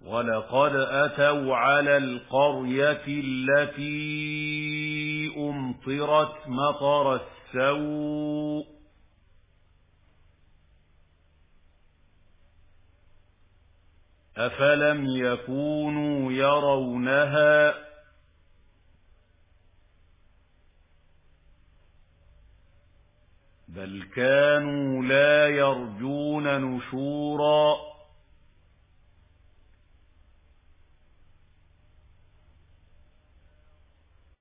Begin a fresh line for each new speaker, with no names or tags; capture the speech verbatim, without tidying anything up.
وَلَقَدْ أَتَوْا عَلَى الْقَرْيَةِ الَّتِي أُمْطِرَتْ مَطَرَ السَّوْءِ أَفَلَمْ يَكُونُوا يَرَوْنَهَا بَلْ كَانُوا لَا يَرْجُونَ نُشُورًا